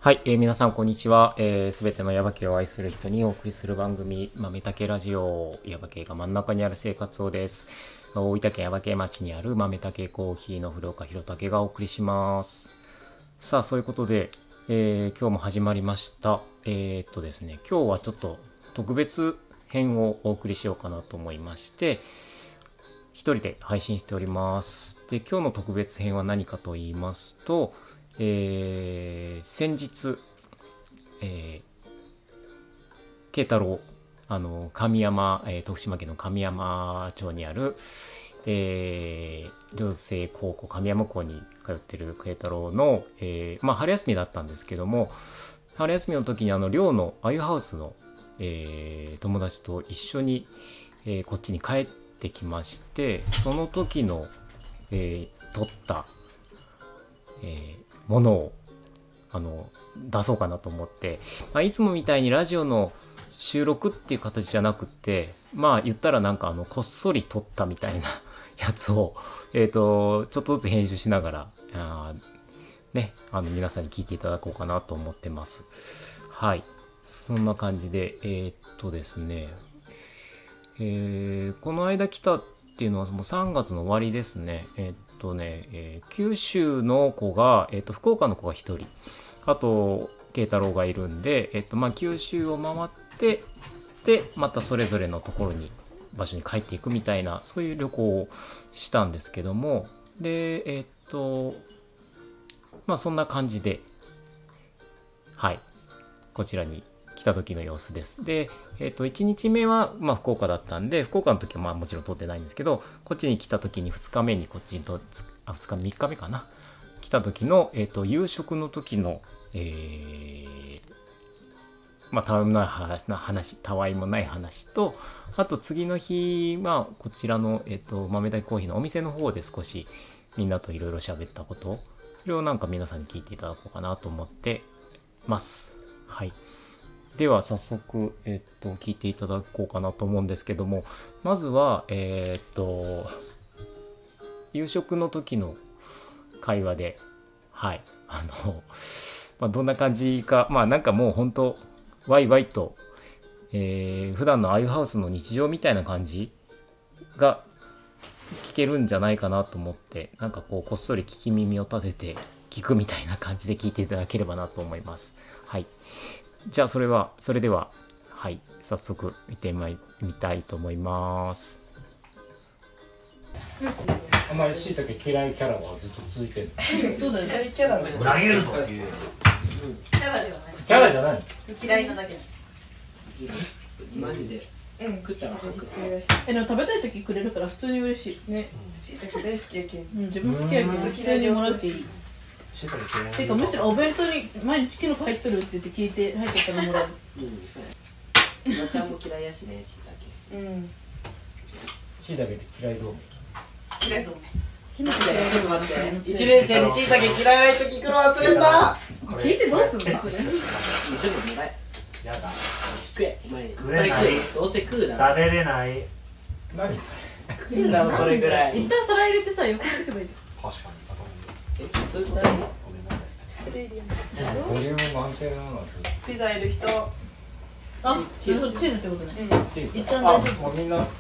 はい、皆さんこんにちは。すべてのヤバ系を愛する人にお送りする番組、豆竹ラジオ、ヤバ系が真ん中にある生活をです。大分県ヤバ系町にある豆竹コーヒーの古岡弘武がお送りします。さあ、そういうことで、今日も始まりました。ですね、今日はちょっと特別編をお送りしようかなと思いまして、一人で配信しております。で、今日の特別編は何かと言いますと、先日、慶太郎、神山、徳島県の神山町にある、女性高校、神山校に通ってる慶太郎の、春休みだったんですけども、春休みの時に寮のアユハウスの、友達と一緒に、こっちに帰ってきまして、その時の、撮った、ものを出そうかなと思って、いつもみたいにラジオの収録っていう形じゃなくて、言ったらなんかこっそり撮ったみたいなやつをちょっとずつ編集しながらね、皆さんに聞いていただこうかなと思ってます。はい、そんな感じでですね、この間来たっていうのはもう3月の終わりですね。九州の子が、福岡の子が1人、あと慶太郎がいるんで、九州を回ってでまたそれぞれのところに場所に帰っていくみたいな、そういう旅行をしたんですけども、でそんな感じで、はい、こちらに来た時の様子です。で、1日目は、福岡だったんで、福岡の時はもちろん撮ってないんですけど、こっちに来た時に2日目にこっちに2日3日目かな、来た時の、夕食の時の、たわいもない話と、あと次の日はこちらの、豆大コーヒーのお店の方で少しみんなといろいろ喋ったこと、それをなんか皆さんに聞いていただこうかなと思ってます。はい。では早速、聞いていただこうかなと思うんですけども、まずは、夕食の時の会話で、はい、どんな感じか、なんかもうほんとワイワイと、普段のアユハウスの日常みたいな感じが聞けるんじゃないかなと思って、なんかこっそり聞き耳を立てて聞くみたいな感じで聞いていただければなと思います。はい。じゃあそれでは、はい、早速見てみたいと思います。あんまりしいたけ嫌いキャラはずっと続いてる。 どうだよ、嫌いキャラ投げるぞっていう。 キャラではない。 キャラじゃない。 嫌いなだけ。 マジで。食ったら吐く。 でも食べたい時くれるから普通に嬉しい。ね。しいたけ大好きやけん。自分好きやけん普通にもらっていい。てかむしろお弁当に毎日キノコ入ってるって言って聞いて入ってたらもらう。 まちゃんも嫌いやしね、しいたけ。 しいたけって嫌いどう？ 嫌いどうめ。 ちょっと待って。1年生にしいたけ嫌いな人聞くの忘れた。 聞いてどうすんのそれ。 ちょっともらえ。やだ。食え。お前食えない。 どうせ食うだろ。 食べれない。 何それ。 食うんだろそれぐらい。 一旦皿入れてさ、横に置けばいいじ確かに。 そういうこと。 ゃん。失礼リアン。 ボリューム満点なの。 ピザいる人。あ、チーズってことね。一旦あ、 大丈夫。 もうみんなもう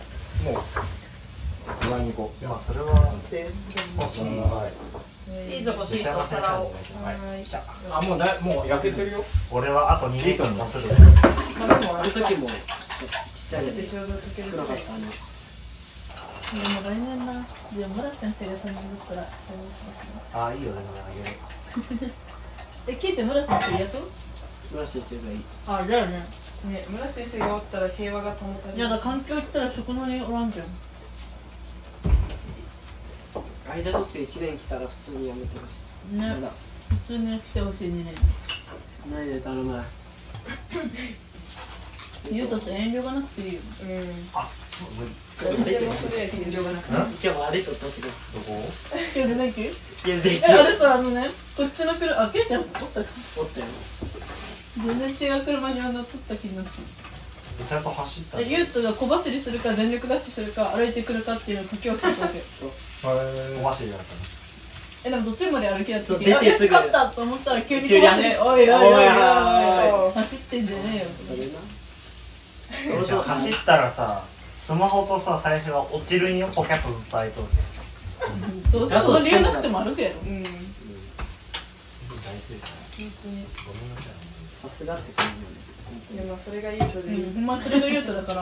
前に行こう。 それは欲しい。 チーズ欲しい人お皿を。 あ、もう焼けてるよ。 俺はあと2リットルもする。 ある時もちっちゃいやつ少なかったね。 でも来年な、じゃあ村瀬先生が担任だったら採用しますね。 あ、いいよね、あげる。 ケイちゃん村瀬先生やと？ 村瀬先生がいい。 あ、だよね。 ね、村瀬先生がおったら平和が保たれる。 いやだ環境行ったら食堂におらんじゃん。 間取って1年来たら普通にやめてほしい。 ね。普通に来てほしい2年。 ないで頼む。 ゆうとって遠慮がなくていいよ。 あ、そう無理。 でもそれやけど量がなくて。 今日も歩いとったしな。 どこ？ 今日でないけ？ いやできあれさこっちの車、ケイちゃんおったか。 おったよ。 全然違う車に乗っとった気になって。 ちゃんと走った。 ゆうとが小走りするか全力ダッシュするか歩いてくるかっていうのを書き分けたわけ。 小走りだったでもどっちまで歩きやってそうて、 出てすぐ勝ったと思ったら急に急に壊して、おいおいおいおいおいおい走ってんじゃねえよ。 それな走ったらさ、スマホとさ、財布が落ちるんよ、ポケットずっと開いとる。 どうせその理由なくても歩くやろ。 うん。 大正解。ごめんなさい。 さすがって感じでもそれがいいとで。 ほんまそれが言うとだから。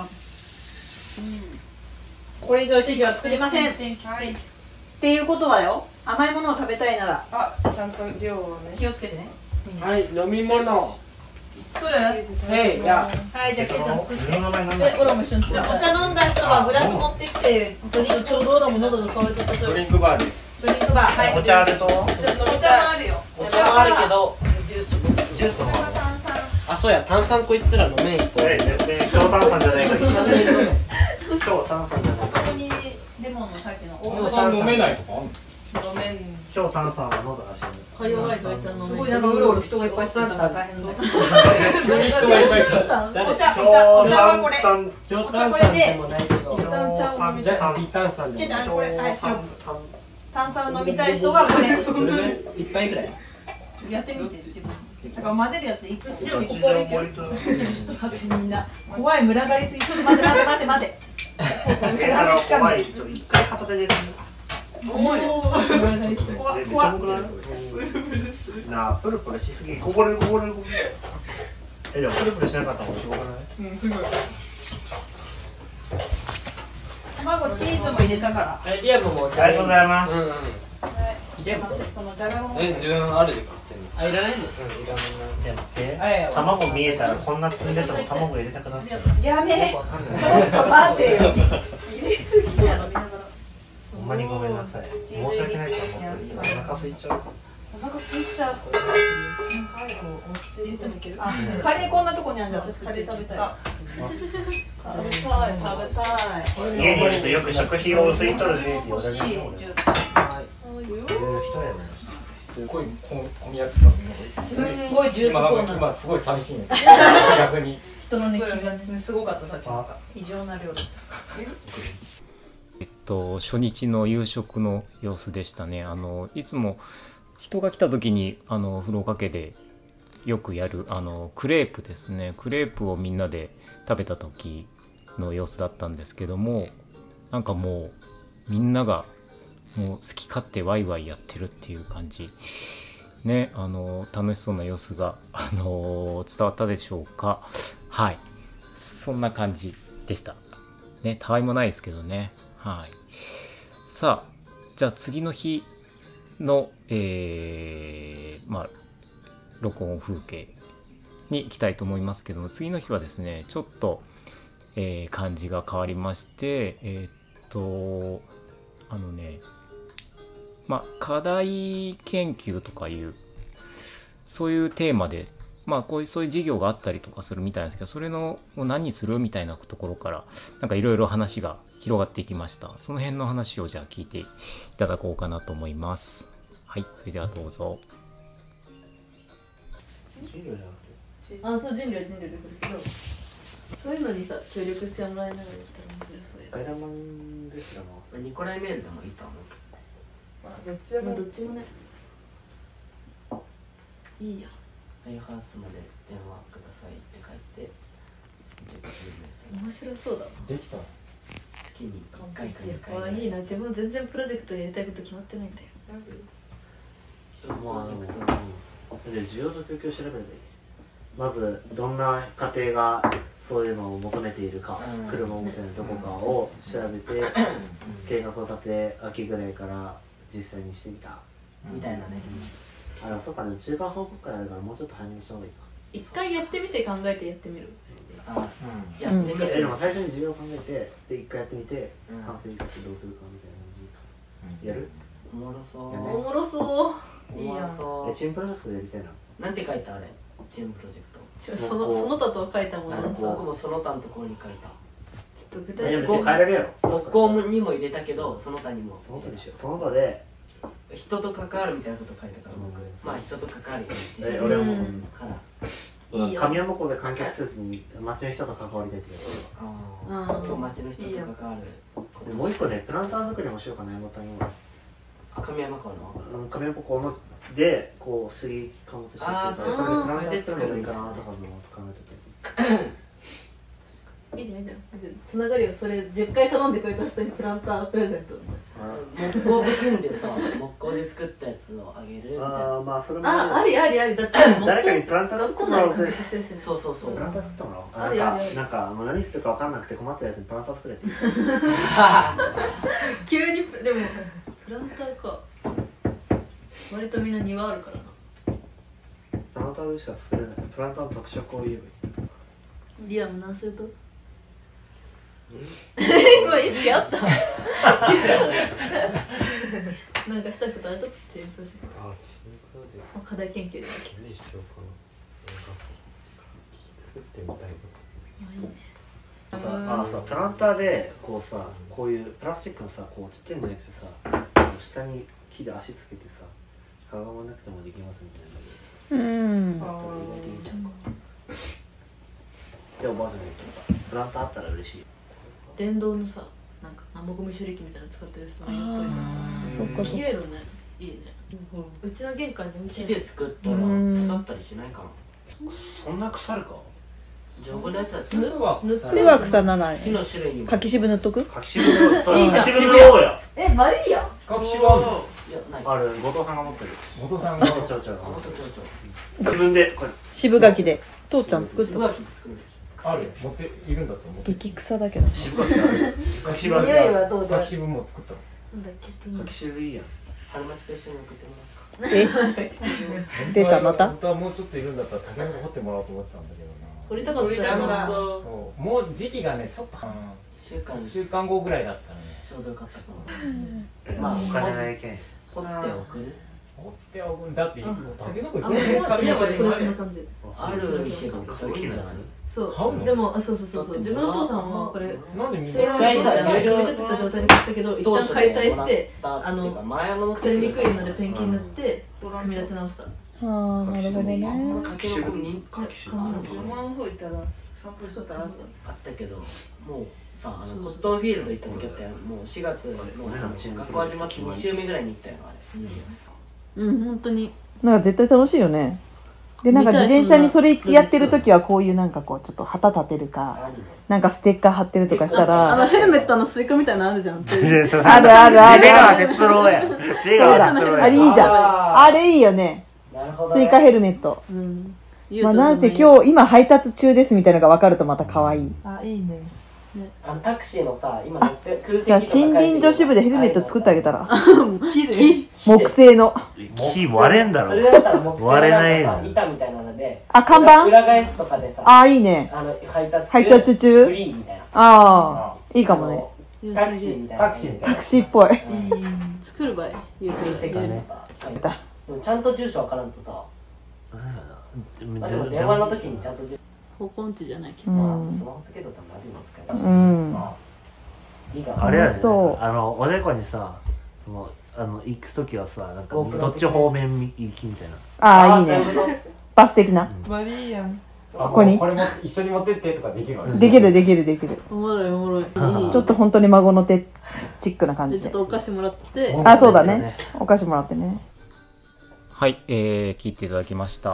これ以上生地は作りませんっはい。 ていうことはよ、甘いものを食べたいならあ、ちゃんと量をね。 気をつけてね。はい、飲み物。 作る？ はい、じゃあはい、じゃあケイちゃん作って。 自分の名前なんだっけ？ オラも一緒に作る。 お茶飲んだ人はグラス持ってきて、ドリンクちょうどオラも喉が渇いちゃったドリンクバーです。 バー、はい。 お茶あるとちょっとお茶もあるよ。 お茶もあるけど、 ジュース。 ジュースの方があ、そうや、炭酸こいつら飲めん人。 絶対強炭酸じゃないから強炭酸じゃないそこにレモンのさっきの炭酸飲めないとかあんの？ ごめん。 強炭酸は喉が死ぬ。 か弱いぞ、あいつは飲めすごいなんかうろうろ人がいっぱい座ったから大変です。 急に人がいっぱい来た。 お茶はこれ。 強炭酸でもないけど、 一旦茶を飲みたい。 じゃあ微炭酸でも。 ケイちゃん、これ、はい、シロップ。炭酸飲みたい人はこれ。 どれぐらい？一杯ぐらい。 やってみて、自分。だから混ぜるやついくよりここでいける。ちょっと待ってみんな。怖い、群がりすぎ。ちょっと待って。 怖い。ちょっと一回片手で。 重いよ。 めっちゃ重くない？なあ、プルプルしすぎ。こぼれる。でもプルプルしなかったもんすごくない？ うん、すごい。 卵、チーズも入れたから。 リアムもお茶。 ありがとうございます。 リアム。 そのじゃがいも。 自分あるでこっちに。あ、いらないの？ 卵見えたらこんな積んでても卵入れたくなっちゃう。 やめ。ちょっと待てよ。入れすぎやろ。 ほんまにごめんなさい。申し訳ないと思ってる。お腹空いちゃう。 お腹空いちゃう。 落ち着いてもいける。 あ、カレーこんなとこにあるじゃん。私カレー食べたい。食べたい。 家にいるとよく食費を薄いとるねって言われるジよ。 ュース。 すごい混み合ってた。 すんごいジュースコーナー。 今すごい寂しいんやけど。逆に。 人の熱気がね。 すごかったさっきなんか異常な量だった。 初日の夕食の様子でしたね。いつも人が来た時に風呂かけでよくやるクレープですね。クレープをみんなで食べた時の様子だったんですけども、なんかもうみんながもう好き勝手ワイワイやってるっていう感じね。楽しそうな様子が伝わったでしょうか。はい、そんな感じでしたね。たわいもないですけどね。はい。さあ、じゃあ次の日の、録音風景に行きたいと思いますけども、次の日はですね、ちょっと、感じが変わりまして、課題研究とかいうそういうテーマで、そういう授業があったりとかするみたいなんですけど、それの何するみたいなところからなんかいろいろ話が広がっていきました。その辺の話をじゃあ聞いていただこうかなと思います。はい、それではどうぞ。 あ、そう、人類で来るけど、そういうのにさ、協力してもらいながらやったら面白そうや。 ガイラマンですらもニコライメールでもいいと思う。 どっちでもどっちもね。いいや。 ライハウスまで電話くださいって書いて、 面白そうだな。 できた。月に1回か2回ぐらい。 いいな、自分全然プロジェクトやりたいこと決まってないんだよ。 プロジェクトにで需要と供給を調べればいい。まずどんな家庭がそういうのを求めているか、車を持ってないどこかを調べて、計画を立て秋ぐらいから実際にしてみたみたいなね。 そうかね、中間報告会あるからもうちょっと早めにした方がいいか。 一回やってみて考えてやってみる。 やってみる。 でも最初に授業を考えて、で一回やってみて、反省に生かしてどうするかみたいな感じ。やる？ おもろそう。 おもろそう。 いいやん。 チームプロジェクトでやりたいな。 なんて書いたあれ？チームプロジェクト。 その他とは書いたもののさ。 僕もその他のところに書いた。 ちょっと具体的に変えられるやろ。 録音にも入れたけど、その他にも。 その他でしょ。その他で人と関わるみたいなこと書いたから僕。まあ人と関わるよ。 俺もから。 神山湖で完結せずに町の人と関わりたいって言う。 町の人と関わる。 もう一個ね、プランター作りもしようかな、山本にも。 神山港の亀山港のでこう杉貨物しててそれでプランター作るのがいいかなとか考えてて。 いいじゃんいいじゃん。つながりをそれ10回頼んでくれた人にプランタープレゼント。 木工で組んでさ、木工で作ったやつをあげるみたいな。 まあそれもありだって誰かにプランター作ってもらおうぜ。 そうそうそう。 プランター作ってもらおう。 ありなんかもう何するか分かんなくて困ったやつにプランター作れって言う。 急にでもプランターか。割とみんな庭あるからな。 プランターでしか作れない。プランターの特色を言えばいい。 リアム何すると？今意識あった。なんかしたことあるとチームプロジェクト。 チームプロジェクト。 課題研究で。 何しようかな。作ってみたいな。 いいね。 そうプランターでこうさこういうプラスチックのさこうちっちゃいのやつでさ下に木で足つけてさかがまなくてもできますみたいなので。でおばあちゃんが言ってたプランターあったら嬉しい。 電動のさなんか生ゴミ処理機みたいなの使ってる人もいるっぽいからさ。 そっかそっか。 消えるね。いいね。うちの玄関に木で作ったら腐ったりしないかな。 そんな腐るか？ 丈夫なやつだって。 それは腐らない。 木の種類にも。 柿渋塗っとく？ 柿渋のそれ柿渋のようや。 バリーや。 隠しはあるの？ いやない。 ある後藤さんが持ってる。 後藤さんがちょちょ自分でこれ渋柿で父ちゃん作っとく。 ある持っているんだと思う。 激草だけど。 渋柿ある。柿渋ある。 匂いはどうだ？ 柿渋も作ったの。 なんだっけ？ 柿渋いいやん。 春巻きと一緒に送ってもら出たまた？ 本当はもうちょっといるんだったらタケノコ掘ってもらおうと思ってたんだけどな。 掘りたかったな。 そうもう時期がねちょっと 1 週間後ぐらいだったらねちょうどよかったかも。 まあお金ないけん。 掘って送る。 掘っておくんだってタケノコいくあ、もうらでもされるこれそんな感じ。 あるけど買う気のやつ。 そう買うのでもそう自分のお父さんはこれなんでみんなセーラー服みたいな組み立てた状態で買ったけど一旦解体して前の腐りにくいのでペンキ塗って組み立て直した。 ああ、なるほどね。 柿の子に山の方行ったら散歩しとったらあったけどもうさコットンフィールド行った時あったよ。もう4月の学校始まって2週目ぐらいに行ったよあれ。 本当になんか絶対楽しいよね。でなんか自転車にそれやってる時はこういうなんかこうちょっと旗立てるかなんかステッカー貼ってるとかしたらヘルメットのスイカみたいなのあるじゃん。 あるあるある出川哲郎や。 そうだあれいいじゃん。あれいいよね。スイカヘルメット。まあなんせ今配達中ですみたいなのが分かるとまた可愛い。 あ、いいね。 タクシーのさ今乗って空席じゃあ森林女子部でヘルメット作ってあげたら。 木で木製の。 木割れんだろ。 それだったら木製の割れないなんかさ板みたいなので看板裏返すとかでさああいいね。配達中フリーみたいな。 ああいいかもね。 タクシーみたいな。 タクシーっぽい。 作る場合言う空席ね。ちゃんと住所わからんとさ。でも電話の時にちゃんと住所。 方向音痴じゃないけど。 スマホつけとったらナビも使えるし。 あれやね。おでこにさ行く時はさなんかどっち方面行きみたいな。 ああいいね。バス的な。 マリーやん。 ここにこれも一緒に持ってってとかできるわね。 できるできるできる。 おもろいおもろい。 ちょっと本当に孫の手チックな感じで。 ちょっとお菓子もらって。 あそうだね。お菓子もらってね。 はい、聞いていただきました。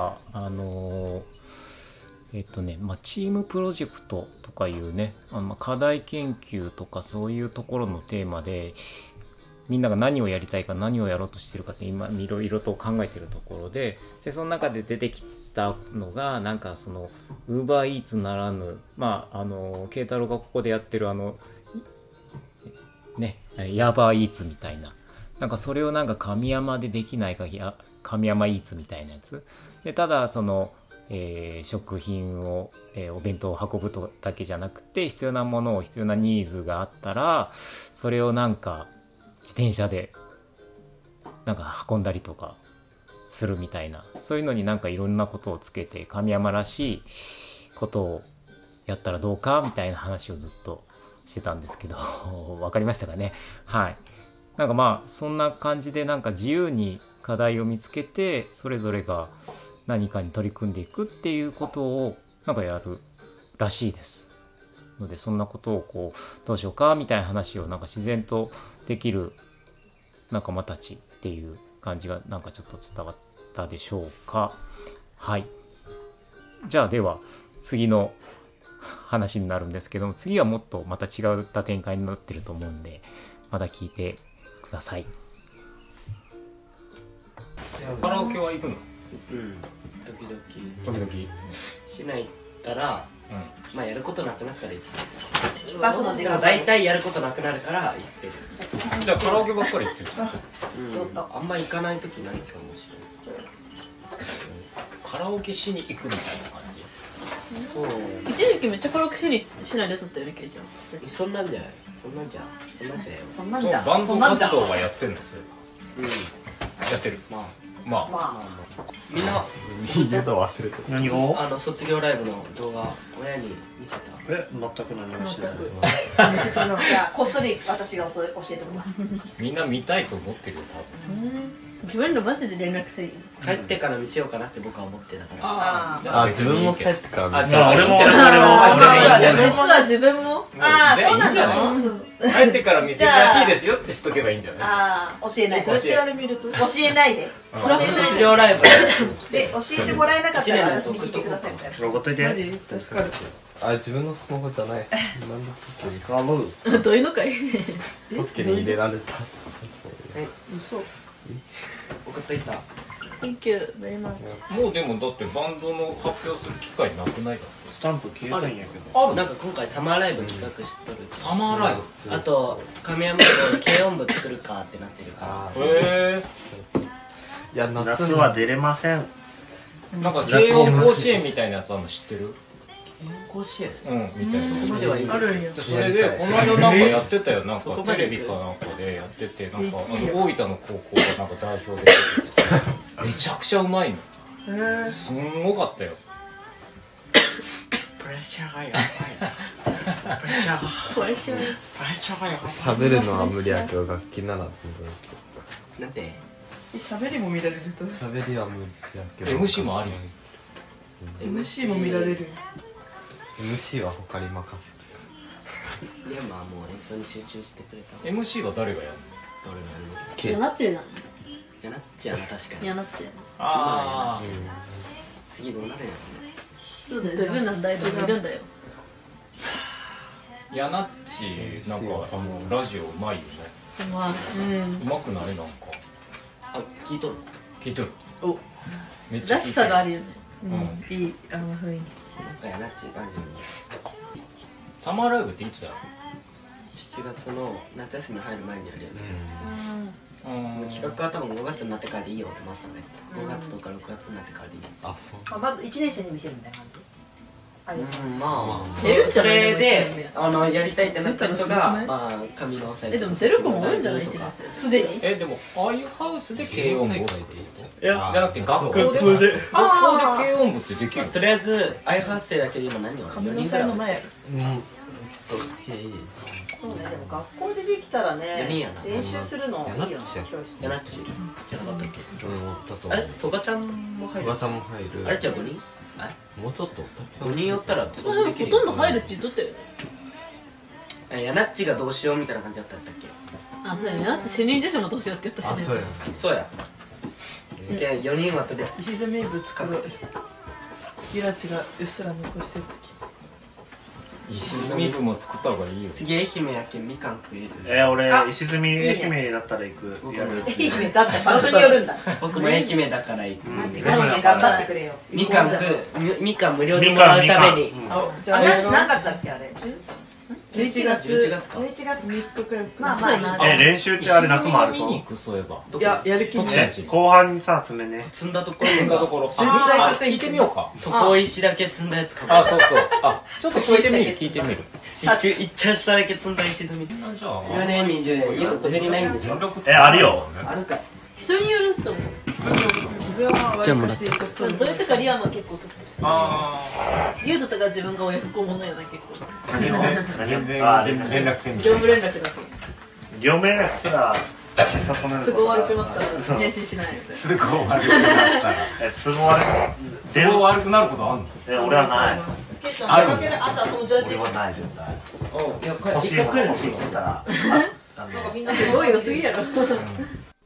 チームプロジェクトとかいうね、課題研究とかそういうところのテーマで、みんなが何をやりたいか何をやろうとしてるかって今いろいろと考えてるところで、その中で出てきたのがなんかそのウーバーイーツならぬ慶太郎がここでやってるヤバーイーツみたいな、なんかそれをなんか神山でできないか神山イーツみたいなやつで、ただその食品を、お弁当を運ぶとだけじゃなくて必要なものを必要なニーズがあったらそれをなんか自転車でなんか運んだりとかするみたいな、そういうのになんかいろんなことをつけて神山らしいことをやったらどうかみたいな話をずっとしてたんですけどわかりましたかね。はい、なんかまあそんな感じでなんか自由に課題を見つけてそれぞれが何かに取り組んでいくっていうことをなんかやるらしいですので、そんなことをこうどうしようかみたいな話をなんか自然とできる仲間たちっていう感じがなんかちょっと伝わったでしょうか。はい。じゃあでは次の話になるんですけども、次はもっとまた違った展開になってると思うんで、また聞いてください。カラオケは行くの？ 時々 しないったら、まあやることなくなったら行く。 バスの時間大体やることなくなるから行ってる。 じゃあカラオケばっかり行ってる。 あんま行かない時ないかもしれない。 カラオケしに行くみたいな感じ。 そう。 一時期めっちゃカラオケしないでやつだったよね、ケイちゃん。 そんなんじゃよ。 バンド活動はやってんですよ。やってる。まあみんな言うの忘れてた。 何を？ 卒業ライブの動画親に見せた。 全く何もしてない。 いやこっそり私が教えてもらう。 みんな見たいと思ってるよ多分。 自分のマジで連絡せんよ。 帰ってから見せようかなって僕は思ってたから。 あ、自分も帰ってから見せ俺も実は自分も。 そうなんだ。 帰ってから見せるらしいですよってしとけばいいんじゃない？ 教えない。 どうやってあれ見ると？ 教えないで。 卒業ライブで教えてもらえなかったら私に聞いてくださいみたいな。 ロゴっといて。 助かる。 あ、自分のスマホじゃない。なんで助かる。 どういうのかい？ ポッケに入れられた。 嘘。 送っといた。 Thank you very much。 もうでもだってバンドの発表する機会なくないだって。 スタンプ消えたんやけど。 なんか今回サマーライブ企画しとる。 サマーライブ。 あと亀山で軽音部作るかってなってるから。 へいや、 夏は出れません。 なんか軽音甲子園みたいなやつあるの知ってる？ 甲子園みたいな。 そこまではいいですよ。 それでこの間なんかやってたよ。なんかテレビかなんかでやってて、なんか大分の高校がなんか代表でめちゃくちゃうまいの。すんごかったよ。 プレッシャーがやばい。プレッシャーがやばい。 喋るのは無理やけど楽器ならなんて喋りも見られると。 喋りは無理やけど MC もあり。 MC も見られる。 MC は他に任いやまあもう演奏に集中してくれた。 MC は誰がやる誰がやるの？ やなっちゃうな。 やなっちゃうな確かに。 やなっちゃう。 あ次どうなるんやろね。 そうだよ。自分らのライブ見るんだよ。 やなっちなんかラジオうまいよね。うまくない？なんか聞いとる。 聞いとる。めっちゃらしさがあるよね。 いい雰囲やなっちラジオにサマーライブっていつだよ。 7月の夏休み入る前にやるよね。企画は多分5月になってからでいいよってマスターが言って、5月とか6月になってからでいい。 あ、そう。 まず1年生に見せるみたいな感じ。 まあ出るんじゃない？ それでやりたいってなった人がまあ紙の押さえでも出る子も多いんじゃない？1年生すでに。 でもああいうハウスで軽音部を作るってこと？ いやじゃなくて学校で軽音部ってできる？ とりあえずアイハウス生だけで今何を紙の才の前。 そうね、でも学校でできたらね、練習するのいいよね、教室。 やなっちじゃなかったっけ？ トガちゃんも入る。 トガちゃんも入る。 あれじゃあ5人？ もうちょっと 5人寄ったらほとんど入るって言っとったよね。 やなっちがどうしようみたいな感じだったっけ？ そうやね。やなっち主任女子もどうしようって言ったしね。 そうや。4人はとりあえず石積み部作ろう。ゆらちがうっすら残してる時。 石積み部も作った方がいいよ。 次愛媛やけんみかん食える。 俺石積み愛媛だったら行く。やる。 愛媛だって場所によるんだ。 僕も愛媛だから行く。 マジ頑張ってくれよ。 みかん無料でもらうために。 何月だっけあれ？11月か。 11月3日くらい。 まあまあ練習ってあれ夏もあると。 見に行くそういえば。 いややる気ない。 後半にさ詰めね。 積んだところ。 聞いてみようか。 床石だけ積んだやつかも。 そうそう。ちょっと聞いてみる。 いっちゃ下だけ積んだ石積み。 じゃあ 4年20円。よく小銭ないんでしょ。 あるよ。 あるかい。 人によると思う。 自分は割りかしちょっと。 どれとかリアムは結構取ってる。ユートとか自分が親不孝者よな結構。 全然連絡せん。 業務連絡だけ。 業務連絡すら都合悪くなったら返信しない。 都合悪くなったら。 都合悪くなることあんの？俺はない。 ある。あんたそのジャージ。 俺はない絶対。欲しいっつったら。 なんかみんなすごい良すぎやろ。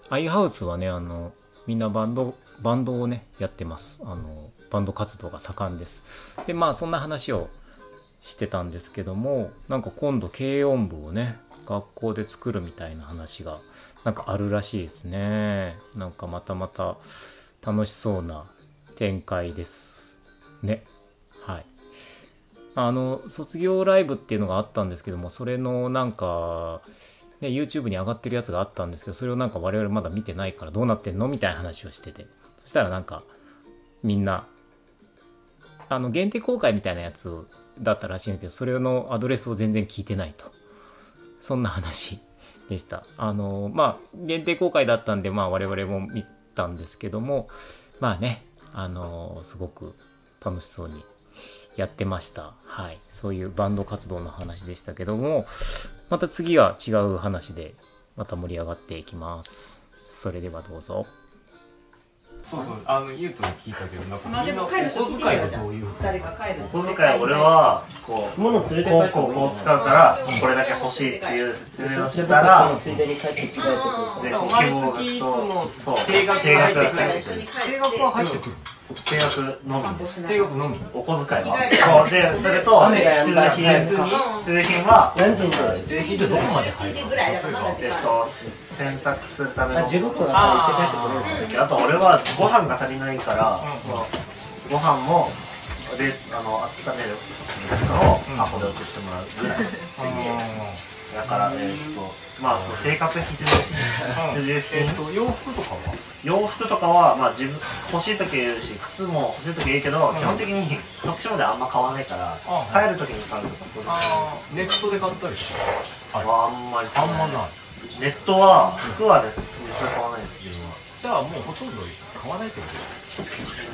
アイハウスはねみんなバンドをねやってます。バンド活動が盛んです。でまあそんな話をしてたんですけども、なんか今度軽音部をね学校で作るみたいな話がなんかあるらしいですね。なんかまた楽しそうな展開ですね。はい。卒業ライブっていうのがあったんですけども、それのなんかね YouTube に上がってるやつがあったんですけど、それをなんか我々まだ見てないからどうなってんのみたいな話をしてて、そしたらなんかみんな限定公開みたいなやつだったらしいんだけど、それのアドレスを全然聞いてないと、そんな話でした。まあ限定公開だったんで、まあ我々も見たんですけども、まあねすごく楽しそうにやってました。はい、そういうバンド活動の話でしたけども、また次は違う話でまた盛り上がっていきます。それではどうぞ。 そうそう、ゆうとも聞いたけど、なんかみんなお小遣いがどういう？お小遣いは俺はこう物連れて帰ってこう使うからこれだけ欲しいっていう説明をしたら、 ついでに帰ってきて毎月いつも定額が入ってくる。定額は入ってくる。 定額のみです。 定額のみ。 お小遣いは。そうで、それと必需品は何時に必需品ってどこまで入るの？ 洗濯するための。 15分は入って帰ってくる。 あと俺はご飯が足りないから、ご飯も温めるのをアホで送ってもらうぐらい。だからまあ生活必需品。 洋服とかは？ 洋服とかはまあ自分欲しい時言うし、靴も欲しい時言うけど、基本的に徳島であんま買わないから、帰る時に買うとかそういう。ネットで買ったりとか？ あんまりない。 ネットは服は絶対買わないです自分は。 じゃあもうほとんど買わないってこと？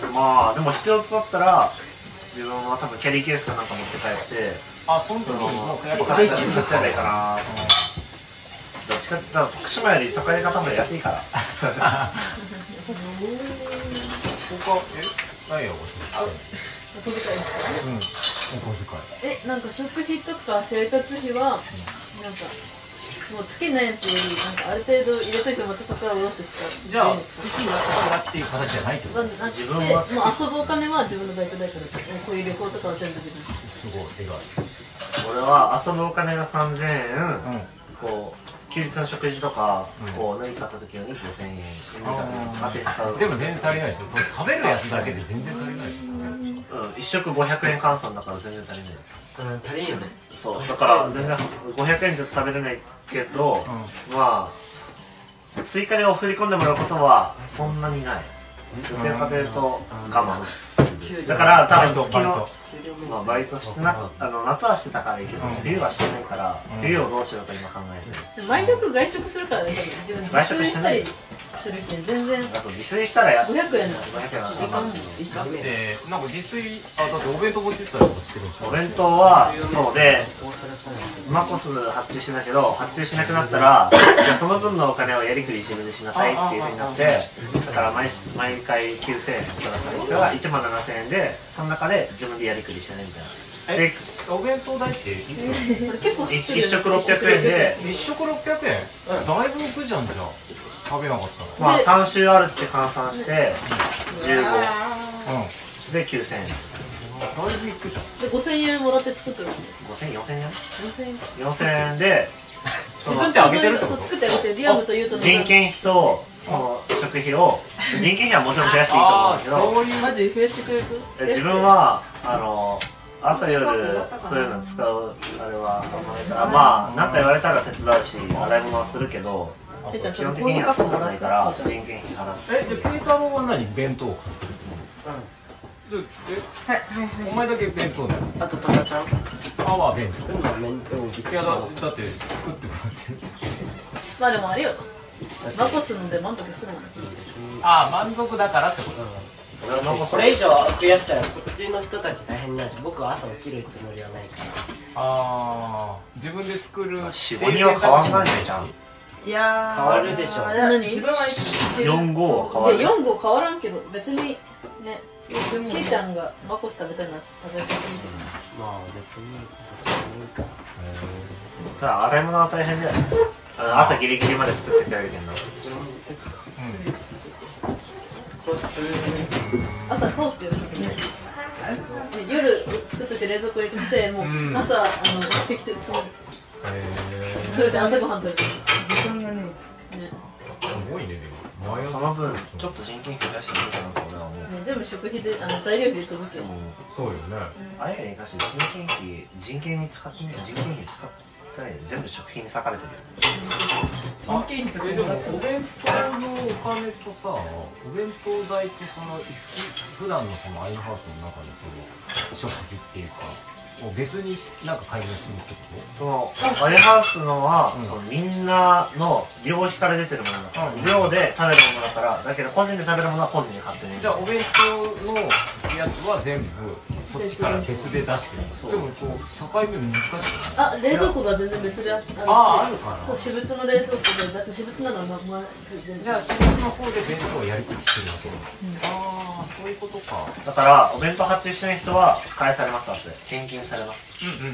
まあでも必要となったら自分は多分キャリーケースかなんか持って帰って、 その時にもうやっぱ買っちゃえばいいかな。どっちかって言ったら徳島より都会で買った方が安いから。 何やお小遣いですか？ お小遣い。 なんか食費とか生活費はなんかもうつけないやつよりなんかある程度入れといてまたそこから下ろして使う。 じゃあ好きになったからっていう形じゃないってこと？ 自分はもう遊ぶお金は自分のバイト代からこういう旅行とかは全部自分。 すごい、でかい。 俺は遊ぶお金が3000円、こう休日の食事とか、こう何買った時に5000円当て使う。 でも全然足りないでしょ。食べるやつだけで全然足りないでしょ。 1食500円換算だから全然足りない。 足りんよね。 そうだから全然500円じゃ食べれないけど、まあ追加でお振り込んでもらうことはそんなにない。どちらかというと我慢。だから多分月のバイトして夏はしてたからいいけど、冬はしてないから、冬をどうしようと今考えてる。 毎食外食するからね、自分自炊したりするけん全然。 自炊したら 500円だ。 500円だってなんか自炊だってお弁当持ってったりとかしてるんでしょ。 お弁当はそうでマコス発注してたけど、発注しなくなったらじゃあその分のお金をやりくり自分でしなさいっていうふうになって、だから毎回9000円くださいから1万7000円で、その中で自分でやりくりしてねみたいな。でお弁当代って 1食600円で 1食600円だいぶ浮くじゃん。じゃあ食べなかったらまあ3週あるって換算して15で9000円。 だいぶいくじゃん。 で5000円もらって作ってるんで。 4000円で作ってあげてるってこと？ 作ってあげてる。リアムとユウとの人件費とその食費を、人件費はもちろん増やしていいと思うんですけど、 そういうマジ増やしてくれる。 自分は朝夜そういうの使うあれはまあ何か言われたら手伝うし洗い物はするけど、基本的には作らないから人件費払って。 じゃあペータローは何弁当を買ってるってこと？お前だけ弁当だよ。 あとタカちゃんは弁当。 だって作ってもらってるっつって。 まあでもあれよ、マコスので満足してるもんね。 満足だからってことだ。 これ以上増やしたらこっちの人たち大変になるし、僕は朝起きるつもりはないから。 自分で作る 4、5人は変わらないじゃん。 いや変わるでしょ。 自分は 4、5は変わる。 いや4、5変わらんけど別にね、ケイちゃんがマコス食べたいなら食べたい。 まあ別にただ洗い物は大変だよね。朝ギリギリまで作ってくれるけど。 朝カオスよね。夜作っといて冷蔵庫入れてて、もう朝持ってきてそれで朝ごはん食べてる。 時間がね。 すごいね。 その分ちょっと人件費増やしてもいいかなと俺は思う。 全部食費で材料費で飛ぶけど。 そうよね。 あれが生かして人件費使ったり全部食費に割かれてるよ。 人件費とかでもお弁当のお金とさ、お弁当代とその普段のそのアイハウスの中のその食費っていうかを別になんか買い物するってこと？ そのアイハウスのは、そのみんなの量費から出てるものだから、量で食べるものだからだけど個人で食べるものは個人で買ってね。 じゃあお弁当のやつは全部そっちから別で出してる。でもこう境目難しくない？ 冷蔵庫が全然別であるし。 あるかな。 そう、私物の冷蔵庫で、だって私物なのはじゃあ私物の方で弁当をやりくりしてるわけ。ああ、そういうことか。 だからお弁当発注してない人は返されますだって返金されます。 だ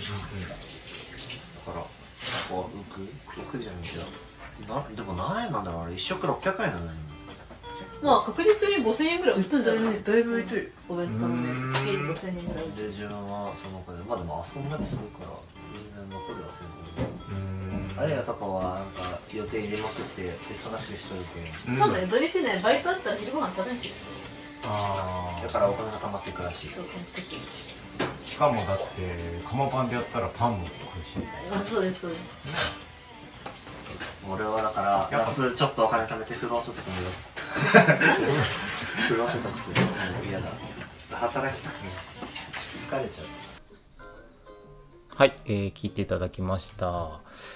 からこう浮くじゃないけど、でも何円なんだろうあれ、1食600円なんだよ。 まあ確実に5000円ぐらい売ってんじゃない？ だいぶ浮いてる。 お弁当のね、月に5000円ぐらい。 で自分はそのお金でも遊んだりするから全然残るはせんけど、あれやとかはなんか予定入れまくって忙しくしとるけん。 そうだよ、土日ねバイトあったら昼ご飯食べんし。 だからお金が貯まっていくらしい。 しかもだって釜パンでやったらパンも食うし。 そうですそうです。 俺はだから夏ちょっとお金貯めて不労所得目指す。不労所得する。嫌だ。働きたくない。疲れちゃう。 はい、聞いていただきました。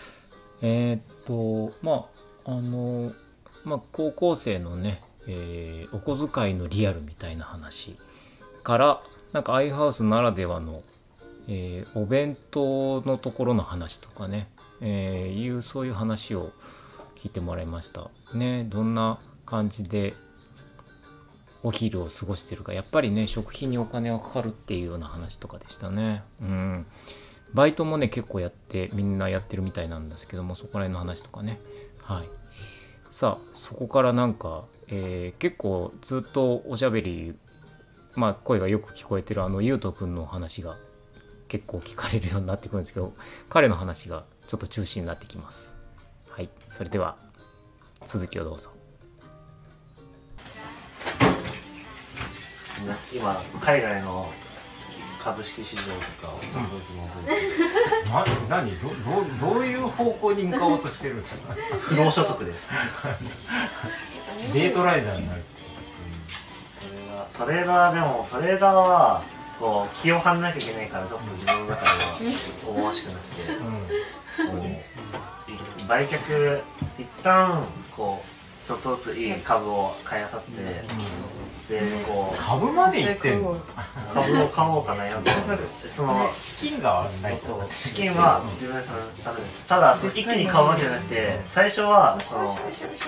高校生のね、お小遣いのリアルみたいな話からなんかアイハウスならではの、お弁当のところの話とかね、そういう話を聞いてもらいましたね。どんな感じでお昼を過ごしてるか、やっぱりね食費にお金がかかるっていうような話とかでしたね。バイトもね結構みんなやってるみたいなんですけども、そこら辺の話とかね。はい。さあそこからなんか、結構ずっとおしゃべり、声がよく聞こえてるゆうとくんの話が結構聞かれるようになってくるんですけど、彼の話がちょっと中心になってきます。はい、それでは続きをどうぞ。 今海外の株式市場とかをちょっとずつどういう方向に向かおうとしてるんですか？ 不労所得です。 デイトライダーになる。 トレーダーはこう気を張らなきゃいけないから、ちょっと自分の中では思わしくなくて、売却一旦こうちょっとずついい株を買いあさって、でこう株までいってんの？ 株を買おうか悩んで、その資金がないと。 資金は自分でためです。ただ一気に買うわけじゃなくて、最初はその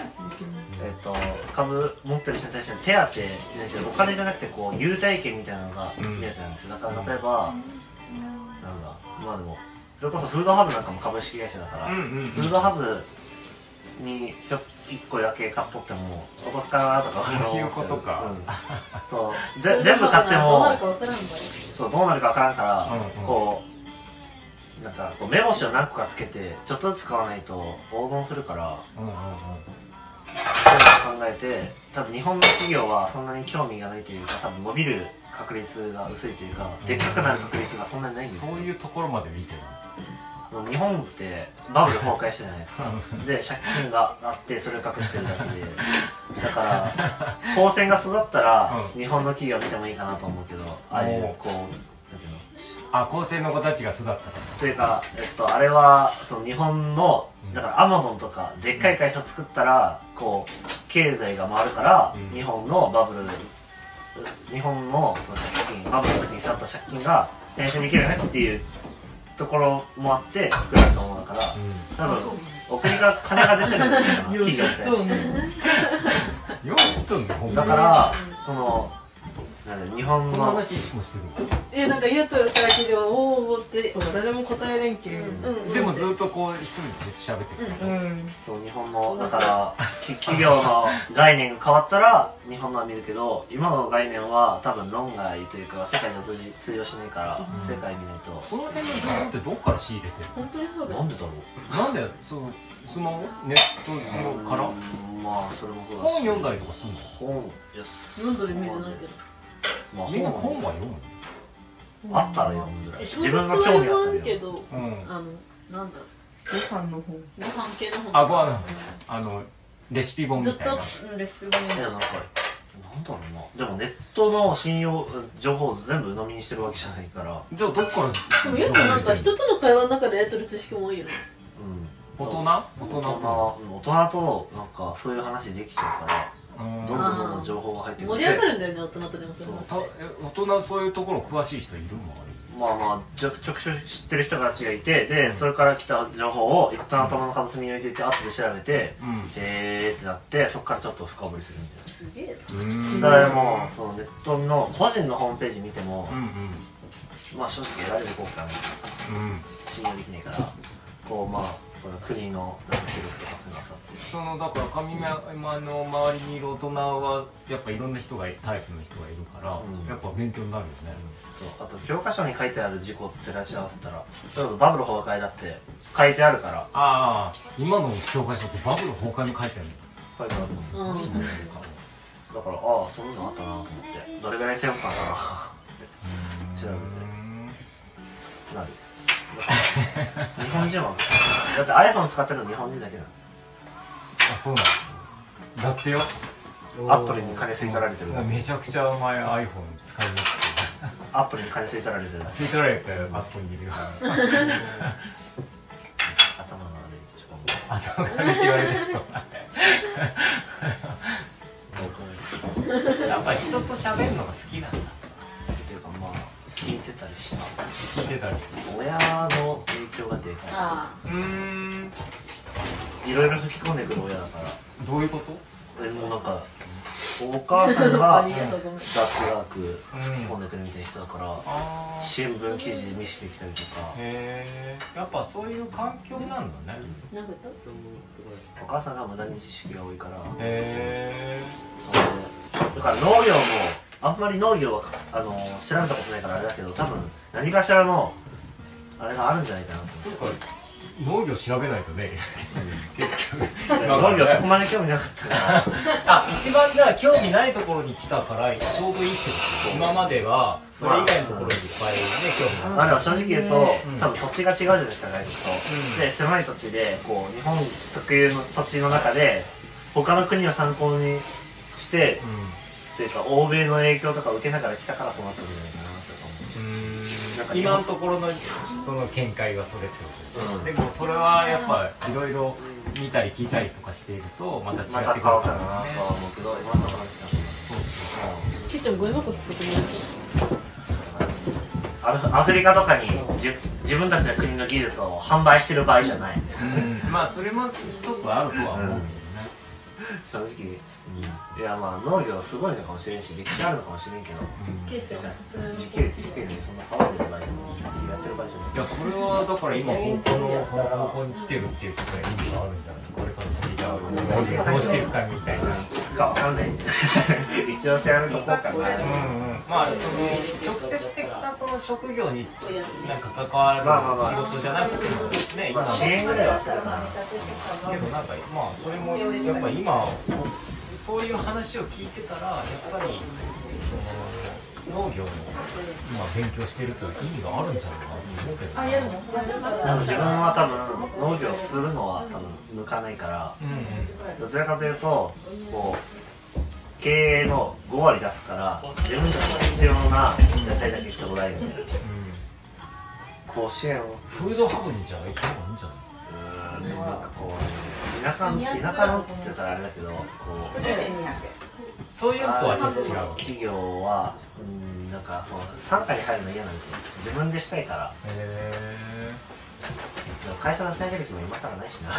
株持ってる人に対しての手当じゃないけど、お金じゃなくてこう優待券みたいなのがいいやつなんですよ。だから例えばでもそれこそフードハブなんかも株式会社だから、フードハブにちょっと1個だけ買っとってもそこからとかそういうことか。 そう全部買ってもどうなるか分からんから、こうなんかこう目星を何個かつけてちょっとずつ買わないと黄金するから、そういうのを考えて、多分日本の企業はそんなに興味がないというか、多分伸びる確率が薄いというか、でっかくなる確率がそんなにないんですよ。 そういうところまで見てる。 日本ってバブル崩壊したじゃないですか。で借金があってそれを隠してるだけで、だから高専が育ったら日本の企業見てもいいかなと思うけど、ああいうこうなんていうの、 高専の子たちが育ったらというか、あれはその日本のだからアマゾンとかでっかい会社作ったらこう経済が回るから、日本のバブル、日本のその借金、バブルの時に背負った借金が転生できるよねっていうところもあって作られたものだから、多分お国が金が出てるみたいな企業に対して、だからそのなんで日本このの話いつもしてるなんか言うとから聞いてもおおって誰も答えれんけん。 でもずっとこう一人でずっと喋ってるそう日本のだから企業の概念が変わったら日本のは見るけど、今の概念は多分論外というか世界では通用しないから世界見ないと。 その辺の情報ってどっから仕入れてる本当にそうだよ。 なんでだろう。 なんでそのスマホネットからまあそれもそうだし、 本読んだりとかするの？ 本いや読んだイメージないけど。 まあみんな本は読むの？ あったら読むぐらい。 小自分説はが興味あったら読むけ読む。 ど、なんだろご飯の本。 う、ご飯系の本。 あ、ご飯レシピ本みたいな。 ずっとレシピ本読む。 いやなんかなんだろうな。でもネットの信用情報を全部鵜呑みにしてるわけじゃないから。 じゃあどっから？ でもよくなんか人との会話の中で得てる知識も多いよね。 大人となんかそういう話できちゃうからどんどん情報が入ってくる。 盛り上がるんだよね、大人とでも。そう大人そういうところ詳しい人いるの？ まあ直接知ってる人たちがいて、でそれから来た情報を一旦頭の片隅に置いていて後で調べてってなって、そこからちょっと深掘りするみたいな。 すげえだからもうそのネットの個人のホームページ見てもまあ正直得られる効果が信用できないから、こうまあこの国の記録とかそういうのさってそのだから上山の周りにいる大人はやっぱいろんな人がタイプの人がいるから、やっぱ勉強になるよね。 そう、あと教科書に書いてある事項と照らし合わせたらちょうどバブル崩壊だって書いてあるから。 ああ、今の教科書ってバブル崩壊も書いてあるの？ 書いてあるんですよ。だからそんなのあったなと思って、どれぐらい背負ったんだなって調べてなる。日本人はだって iPhone 使ってるの日本人だけなの。 あ、そうなの？だってよ、 アップルに金吸い取られてる。 めちゃくちゃお前 iPhone 使いにくくてアップルに金吸い取られてる。 吸い取られてあそこにいるよ頭が悪い。 頭が悪いって言われてる。そうやっぱり人と喋るのが好きなんだっていうかまあ聞いてたりした親の影響がでかい。いろいろ吹き込んでくる親だから。 どういうこと？ もうなんかお母さんが雑学込んでくるみたいな人だから新聞記事見せてきたりとか。 やっぱそういう環境なんだね。 お母さんが無駄に知識が多いから。だから農業もあんまり農業は調べたことないからあれだけど、多分何かしらのあれがあるんじゃないかなと。 そうか、農業調べないとね。結局農業そこまで興味なかったから一番じゃあ興味ないところに来たからちょうどいいってこと。今まではそれ以外のところにいっぱいね興味まあでも正直言うと多分土地が違うじゃないですか、外国と。で狭い土地でこう日本特有の土地の中で他の国を参考にしてっていうか欧米の影響とか受けながら来たからそうなったんじゃないかなと思う。 今のところのその見解がそれってことでしょ。でもそれはやっぱいろいろ見たり聞いたりとかしているとまた違ってくるからね。 変わったなとは思うけど、今のところキッチンゴミ箱作ってもらってアフリカとかに自分たちの国の技術を販売してる場合じゃない。 まあそれも一つあるとは思うけどね。 正直いやまあ農業すごいのかもしれんし歴史あるのかもしれんけど、自給率低いのにそんな騒いでる場合じゃない、やってる場合じゃない。 いやそれはだから今方向に来てるっていうことは意味があるんじゃない。これから次がどうしていくかみたいなかわかんない一応調べとこうかな。 まあその直接的なその職業になんか関わる仕事じゃなくてもね、 今支援ぐらいはするかな。 けどなんかまあそれもやっぱ今そういう話を聞いてたらやっぱりその農業の勉強してるという意味があるんじゃないかなと思うけど。 自分は多分農業するのは多分向かないから、どちらかというとこう経営の5割出すから自分たちが必要な野菜だけしてもらえるみたいな。甲子園をフードハブにじゃあ行った方がいいんじゃない？ なんかこう田舎のって言ったらあれだけどこうそういうのとはちょっと違う。 企業はなんかその傘下に入るの嫌なんですよ。自分でしたいから。会社立ち上げる気も今更ないしな。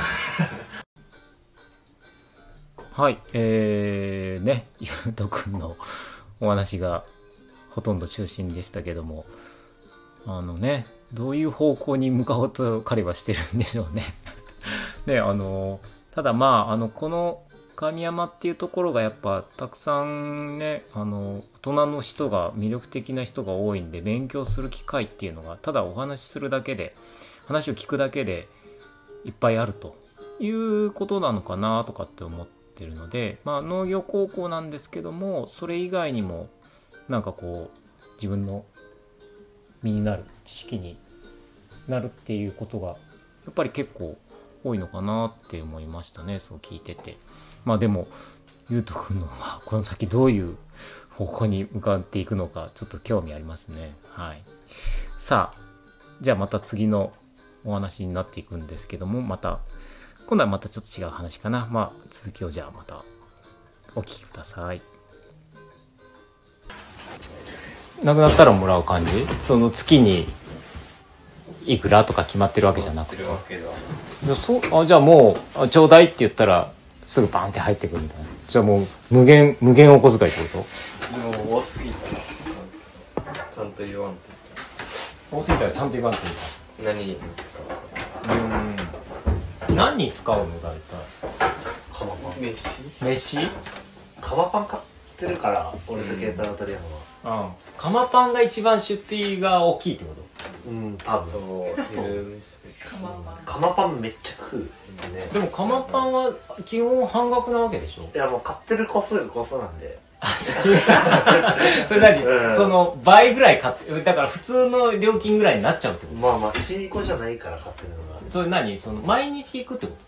はい、ね、ゆうとくんのお話がほとんど中心でしたけども、どういう方向に向かおうと彼はしてるんでしょうね。でただこの神山っていうところがやっぱたくさんね大人の人が魅力的な人が多いんで、勉強する機会っていうのがただお話しするだけで、話を聞くだけでいっぱいあるということなのかなとかって思ってるので、農業高校なんですけども、それ以外にもなんかこう自分の身になる知識になるっていうことがやっぱり結構多いのかなって思いましたね、そう聞いてて。でもゆうとくんのはこの先どういう方向に向かっていくのかちょっと興味ありますね。はい。さあじゃあまた次のお話になっていくんですけども、今度はまたちょっと違う話かな。続きをじゃあまたお聞きください。なくなったらもらう感じ？その月にいくらとか決まってるわけじゃなくて。じゃあもうちょうだいって言ったらすぐバンって入ってくるみたいな。じゃあもう無限お小遣いってこと？ でも多すぎたらちゃんと言わんと。 多すぎたらちゃんと言わんといけない。何に使うか。 何に使うの大体？ 釜パン。 飯？ 釜パン買ってるから俺とケイタロウとリアムは。釜パンが一番出費が大きいってこと？ 多分。釜パンめっちゃ食うね。 でも釜パンは基本半額なわけでしょ？ いやもう買ってる個数が個数なんで。 それ何？その倍ぐらい買ってだから普通の料金ぐらいになっちゃうってこと？ 1個じゃないから買ってるのが。 それ何？その毎日行くってこと？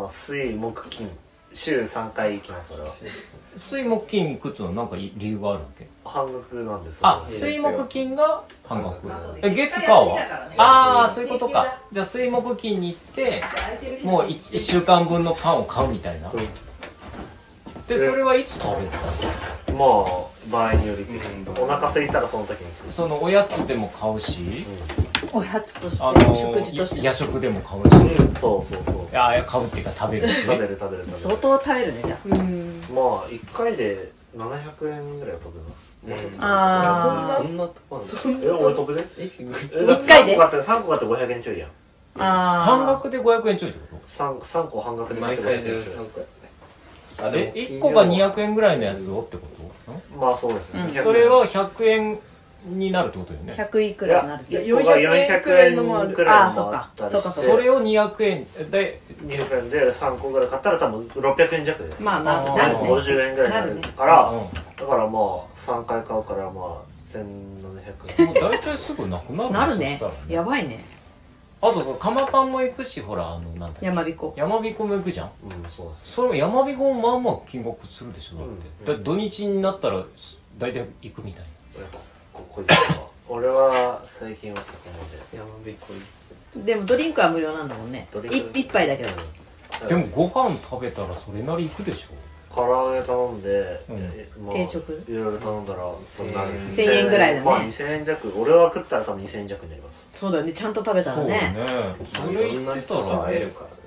水木金週3回行きます。俺は水木金行くっていうのは何か理由があるわけ？ 半額なんですよ。水木金が半額。月火は？そういうことか。じゃあ水木金に行ってもう1週間分のパンを買うみたいな。でそれはいつ食べるの？場合によりお腹空いたらその時に行く。 そのおやつでも買うし、 おやつとして食事として夜食でも買うし、 そう買うっていうか食べるし、 食べる相当食べるね。じゃあ 1回で700円ぐらいは飛ぶな。 そんな俺飛ぶね。 1回で 3個買って500円ちょいやん。 半額で500円ちょいってこと？ 3個半額で毎回で3個や 1個が200円ぐらいのやつをってこと？ そうですね。 それは100円になるってことよね。 100いくらになる。 400円もあるくらいもあったりして、 それを200円で 200円で3個ぐらい買ったら多分600円弱です。 なるね。 50円ぐらいになるから、だから3回買うから1700円。 大体すぐなくなる。 なるね。やばいね。 あと釜パンも行くし、ほらなんだっけ、 山彦も行くじゃん。 そうです。 それも山彦もまあ金額するでしょ。だって土日になったら大体行くみたいな。 俺は最近はそこまで山彦でもドリンクは無料なんだもんね。一杯だけど。 でもご飯食べたらそれなり行くでしょ。 唐揚げ頼んで、 定食いろいろ頼んだら 1000円ぐらいだね。 2000円弱。俺は食ったら多分2000円弱になります。 そうだよね。ちゃんと食べたらね。 それ言ってたら会えるからね。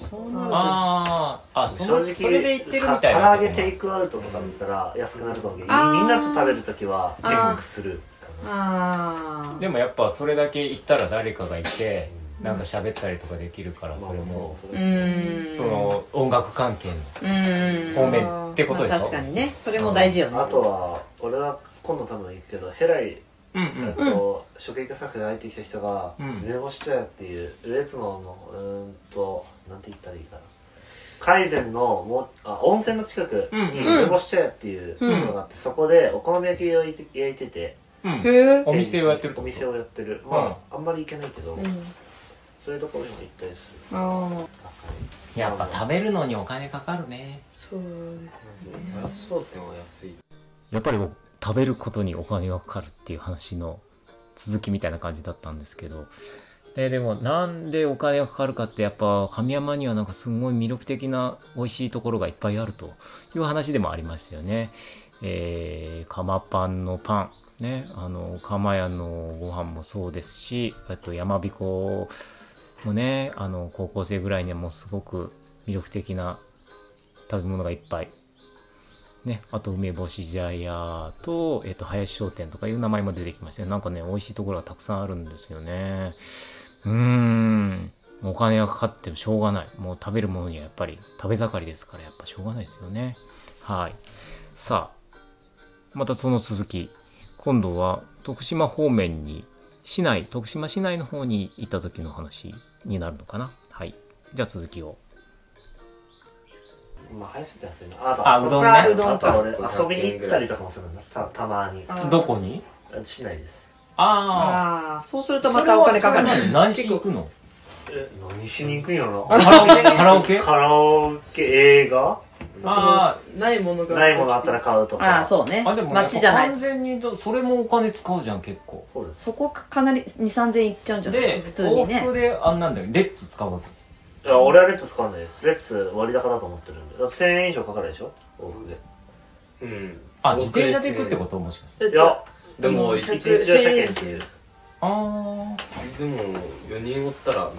正直それで言ってるみたいな。唐揚げテイクアウトとかだったら安くなると思うけど、みんなと食べるときは結構する。 でもやっぱそれだけ行ったら誰かがいてなんか喋ったりとかできるから、それもその音楽関係の方面ってことでしょ。 確かにね。それも大事よね。 あとは俺は今度多分行くけど、ヘライ食育スタッフで入ってきた人が梅干し茶屋っていう上津野のなんて言ったらいいかな、海前の温泉の近くに梅干し茶屋っていうところがあって、そこでお好み焼きを焼いてて、 お店をやってる。 お店をやってる。あんまり行けないけど、そういうところにも行ったりする。 やっぱ食べるのにお金かかるね。 そうですね。商店は安い。 やっぱり食べることにお金がかかるっていう話の続きみたいな感じだったんですけど、でもなんでお金がかかるかって、やっぱ神山にはなんかすごい魅力的な美味しいところがいっぱいあるという話でもありましたよね。釜パンのパンね、釜屋のご飯もそうですし、あと山彦もね、高校生ぐらいにはもうすごく魅力的な食べ物がいっぱいね、あと梅干し茶屋と、林商店とかいう名前も出てきましたね。なんかね、美味しいところがたくさんあるんですよね。お金がかかってもしょうがない。もう食べるものにはやっぱり食べ盛りですから、やっぱしょうがないですよね。はい。さあ、またその続き。今度は徳島方面に、徳島市内の方に行った時の話になるのかな。はい。じゃあ続きを。 まあ林って安いな。 うどんね。 あと俺遊びに行ったりとかもするんだ。たまに。 どこに？ 市内です。 そうするとまたお金かかる。 何しに行くの？ 何しに行くんやろな。カラオケ？ カラオケ、映画？ ないものあったら買うとか。 そうね。 街じゃない。完全にそれもお金使うじゃん、結構。 そこかなり2、3000円いっちゃうんじゃない？ で、普通にね。往復でなんだよ、レッツ使うわけ。 いや、俺はレッツ使わないです。レッツ割高だと思ってるんで。だって1000円以上かかるでしょ、往復で。 自転車で行くってこと？もしかして。 いや、 でも一日乗車券っていう。 でも4人おったら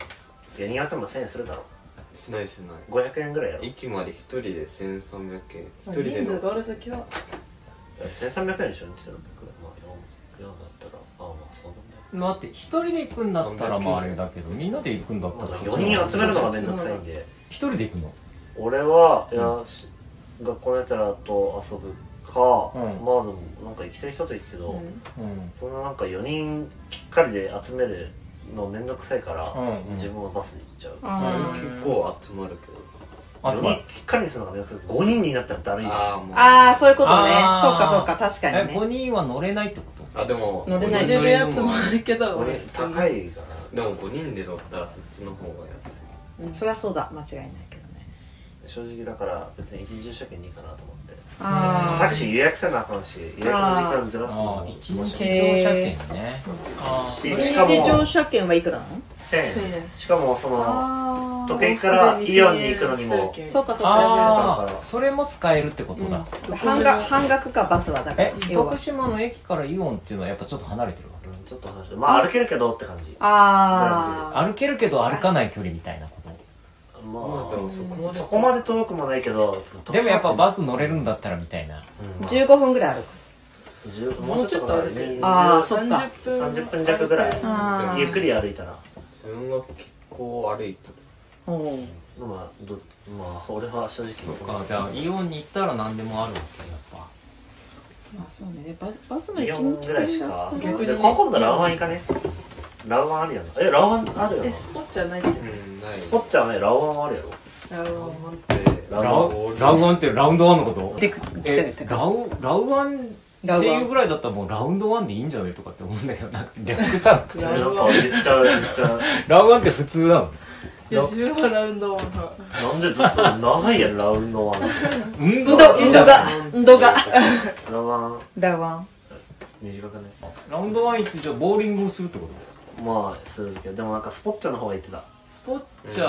4人あっても1000円するだろ。 しない 500円ぐらいやろ。 駅まで1人で1300円。1人で人数があるときは 1300円でしょ。2600円。まあ4だったらそうなんだよ。 だって1人で行くんだったらまああれだけど、みんなで行くんだったら 4人集めるのがめんどくさいんで。 1人で行くの？ 俺は学校のやつらと遊ぶか、まあでもなんか行きたい人と行くけど、そんななんか4人きっかりで集めるのめんどくさいから、自分はバスで行っちゃう。 結構集まるけど。 4人きっかりにするのがめんどくさい。5人になったらだるいじゃん。 そういうことね。そうか確かにね。 5人は乗れないってこと？ でも乗れないやつもあるけど、 高いから。 でも5人で乗ったらそっちの方が安い。 そりゃそうだ、間違いないけどね。 正直だから別に一日乗車券でいいかなと思って。タクシー予約せなあかんし、予約の時間ずらすのも一日乗車券ね。 一日乗車券はいくらなの ？1000円。しかもその時計からイオンに行くのにも。 そうかそれも使えるってことだ。 半額かバスはだから。 徳島の駅からイオンっていうのはやっぱちょっと離れてるわけ？ ちょっと離れてる。まあ歩けるけどって感じ。 歩けるけど歩かない距離みたいなこと。 まあでもそこまで遠くもないけど、 でもやっぱバス乗れるんだったらみたいな。 15分ぐらい歩く。 もうちょっと歩ける。30分弱ぐらい。ゆっくり歩いたら。 自分は結構歩いた。 まあ俺は正直そうか。じゃあイオンに行ったら何でもあるわけやっぱ。 まあそうね。バスの 1 1日ぐらいしか。で今度ラウワン行かね。ラウワンあるやん。ラウワンあるやん。 スポッチャないって。 スポッチャはね、ラウワンもあるやろ。 ラウワンってラウンドワンのこと？ラウワンっていうぐらいだったらもうラウンドワンでいいんじゃないとかって思うんだけど、なんか略さ言っちゃう。 ラウワンって普通なの？ いや、自分はラウンドワン派。 なんでずっと長いやん、ラウンドワン。 運動が。ラウワン。 短くね。 ラウンドワン行ってじゃあボーリングをするってこと？ まあするけど、でもなんかスポッチャの方が言ってた。 スポッチャ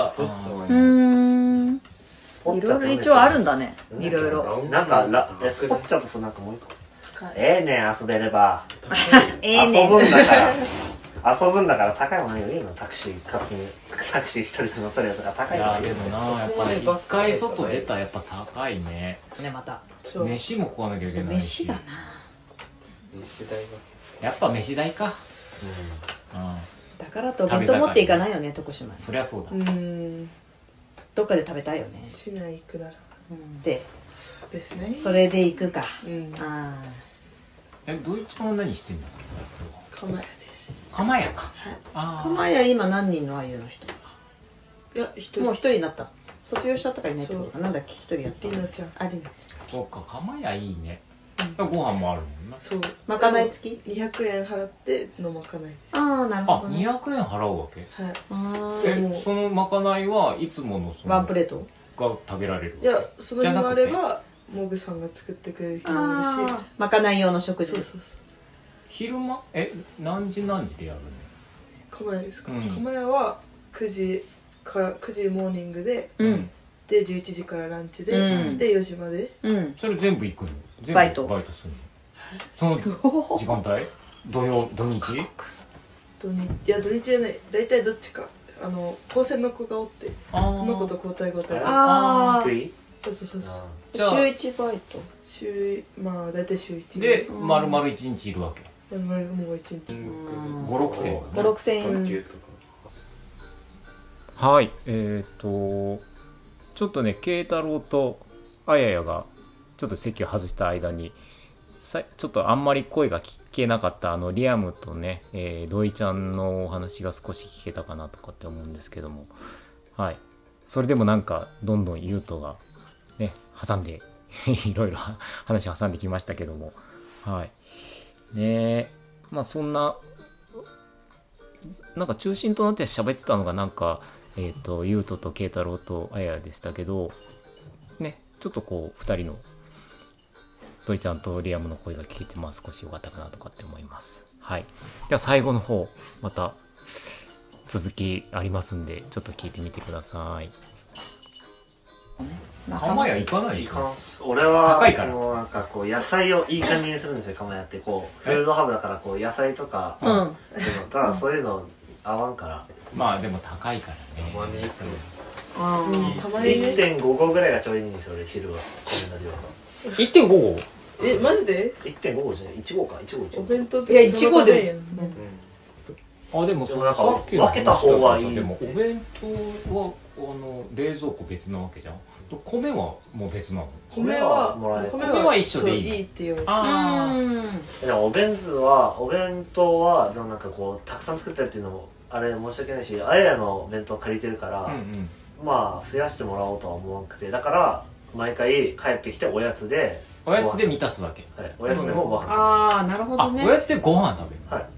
いろいろ一応あるんだね。いろいろ。 なんかスポッチャとさ、なんかもう一個遊べれば遊ぶんだから高いものよりのタクシー一人で乗ったりとか高い。 いやでもな、やっぱり一回外出たらやっぱ高いね。 また飯も食わなきゃいけない。 飯だな。 飯代はやっぱ飯代か。 だからとお弁当持っていかないよね、徳島に。 そりゃそうだ。 どっかで食べたいよね。 市内行くなら。 で、 そうですね。 それで行くか。 ドイツは何してんの？ 釜屋です。 釜屋か。 釜屋今何人のあゆの人？ いや、一人。 もう一人になった。卒業したとかいないってことか。なんだっけ、一人やった。 りなちゃん。 りなちゃん。 そうか、釜屋いいね。ご飯もあるもんな。 そう。 まかない付き ？200円払ってのまかないです。 なるほどね。 200円払うわけ？ はい。 そのまかないはいつものワンプレートが食べられる？ いや、その日もあればモグさんが作ってくれる日もあるし、 まかない用の食事。 昼間何時でやるの？ 釜屋ですか？釜屋は9時モーニングで、で11時からランチで、で4時まで。 それ全部行くの？ バイトするの？その時間帯？土日？ いや土日じゃない。大体どっちか。高専の子がおって、その子と交代。 そうそうそうそう。 週1バイトまあ大体週1 で丸々1日いるわけ。 もう1日 5、6千円。 5、6千円。 はい、ちょっとね慶太郎とあややがちょっと席を外した間にちょっとあんまり声が聞けなかったリアムとね、土井ちゃんのお話が少し聞けたかなとかって思うんですけども、はい、それでもなんかどんどん優斗がね挟んでいろいろ話を挟んできましたけども、はいね、まあそんななんか中心となって喋ってたのがなんか優斗と慶太郎とあややでしたけどね、ちょっとこう2人の土井ちゃんとリアムの声が聞いてまあ少し良かったかなとかって思います。はい。では最後の方また続きありますんでちょっと聞いてみてください。 釜屋行かないでしょ。 俺は高いからなんかこう野菜をいい感じにするんですよ。釜屋ってこうフードハブだからこう野菜とか、ただそういうの合わんから。 まあでも高いからね。 たまにたまにね 1.5 合ぐらいがちょうどいいんですよ。俺昼はこれの量が。 1.5 合？ マジで 1.5 合じゃない1合か1合1合。 お弁当っていや1合であでもそなんかさっきの分けた方はいい。 でもお弁当は冷蔵庫別なわけじゃん。米はもう別なの？ 米は一緒でいいの？ いいって言われて。 でもお弁当はでもなんかこうたくさん作ってるっていうのもあれ申し訳ないし、あややの弁当借りてるから、まあ増やしてもらおうとは思わなくて、だから毎回帰ってきておやつで満たすわけ。 はい、おやつでもご飯食べる。 ああなるほどね。 おやつでご飯食べる。 はい。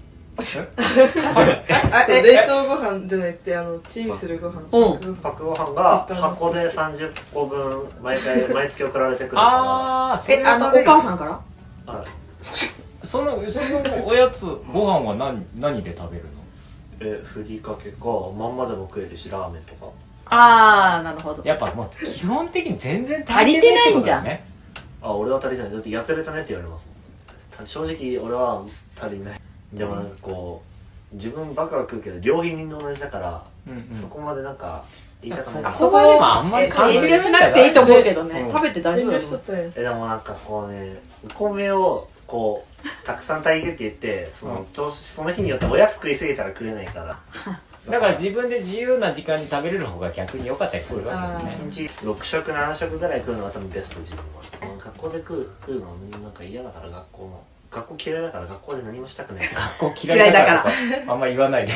冷凍ご飯じゃなくてチンするご飯。 パックご飯が箱で30個分毎月送られてくるから。 お母さんから？ はい。 そのおやつご飯は何で食べるの？ ふりかけかまんまでも食えるしラーメンとか。 ああなるほど。 やっぱもう基本的に全然足りてないんじゃん。 俺は足りてない。だってやつれたねって言われますもん。正直俺は足りない。でもなんかこう自分ばっか食うけど両品みんな同じだから、そこまでなんあそこはでもあんまり遠慮しなくていいと思うけどね。食べて大丈夫だと思う。 でもなんかこうねお米をこうたくさん炊いてって言ってその日によっておやつ食いすぎたら食えないからだから自分で自由な時間に食べれる方が逆に良かったりするわけですね。 1日6食7食ぐらい食うのが多分ベスト。自分は学校で食うのはなんか嫌だから学校嫌いだから学校で何もしたくない。 学校嫌いだからあんまり言わないで。 ど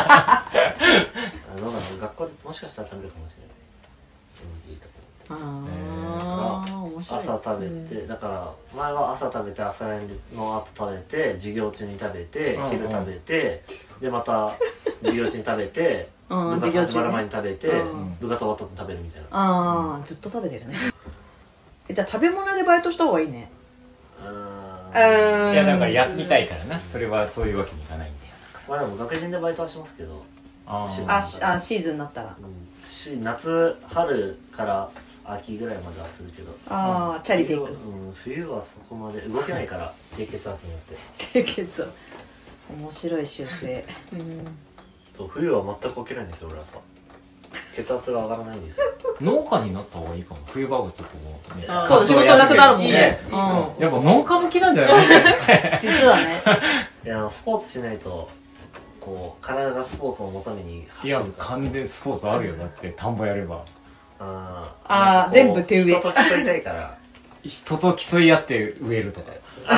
うなの学校でもしかしたら食べるかもしれない。いいとこ朝食べてだから前は朝食べて朝練の後食べて授業中に食べて昼食べてでまた授業中に食べて部活始まる前に食べて部活終わった後食べるみたいな。 ずっと食べてるね。じゃあ食べ物でバイトした方がいいね。 いやだから休みたいからな。それはそういうわけにいかないんだよ。 まあでも学人でバイトはしますけどシーズンになったら夏春から秋ぐらいまではするけどチャリで行く。 冬はそこまで動けないから低血圧によって低血圧面白い習性。 冬は全く起きないんですよ俺はさ。血圧が上がらないんですよ。 農家になった方がいいかも。冬場はちょっともうね。 そう仕事なくなるもんね。 やっぱ農家向きなんじゃない実はね。 いやスポーツしないとこう体がスポーツを求めに走るから。 いや完全スポーツあるよ。だって田んぼやれば全部手植え。 人と競いたいから人と競い合って植えるとか。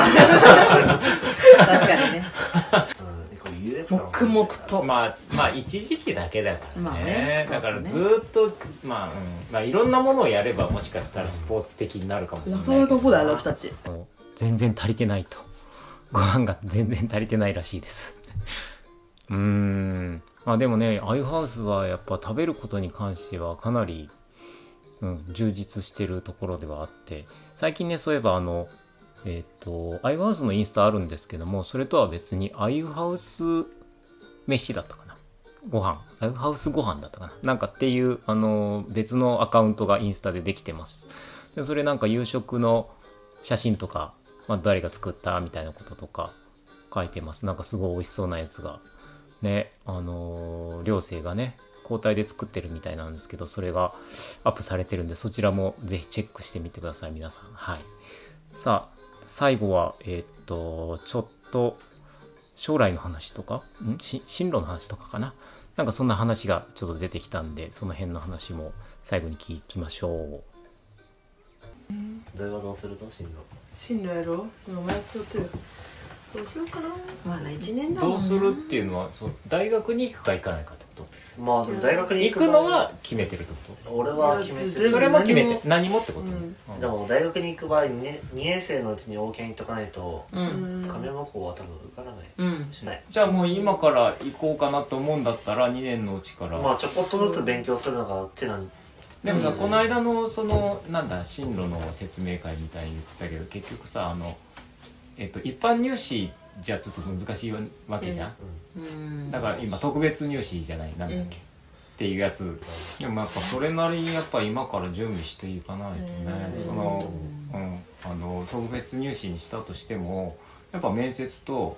確かにね。黙々とまあ一時期だけだからね。だからずっとまあいろんなものをやればもしかしたらスポーツ的になるかもしれない。 なかなかそうだよ私たち。 全然足りてないと。ご飯が全然足りてないらしいです。でもねアイハウスはやっぱ食べることに関してはかなり充実してるところではあって、最近ねそういえばアイハウスのインスタあるんですけども、それとは別にアイハウス飯だったかな、アイハウスご飯だったかな、なんかっていう別のアカウントがインスタでできてます。でそれなんか夕食の写真とか、誰が作ったみたいなこととか書いてます。なんかすごい美味しそうなやつがね、寮生がね交代で作ってるみたいなんですけど、それがアップされてるんで、そちらもぜひチェックしてみてください、皆さん。はい。さあ、最後は、ちょっと、将来の話とか、進路の話とかかな。なんかそんな話がちょっと出てきたんで、その辺の話も最後に聞きましょう。 大学どうすると進路？ 進路やろ？今迷っとってる。どうしようかな。 まだ1年だもんね。 どうするっていうのは、大学に行くか行かないかってこと？ まあでも大学に行くのは決めてるってこと？ 俺は決めてる。 それも決めて何もってこと？ でも大学に行く場合にね、2年生のうちに応検行っとかないと、亀山校は多分受からない。しない。 じゃあもう今から行こうかなと思うんだったら2年のうちから。 まあちょこっとずつ勉強するのが手なんでもさ、この間のなんだ進路の説明会みたいに言ってたけど、結局さ一般入試じゃちょっと難しいわけじゃん、だから今特別入試じゃないなんだっけ、っていうやつでもやっぱそれなりにやっぱ今から準備していかないとね、特別入試にしたとしてもやっぱ面接と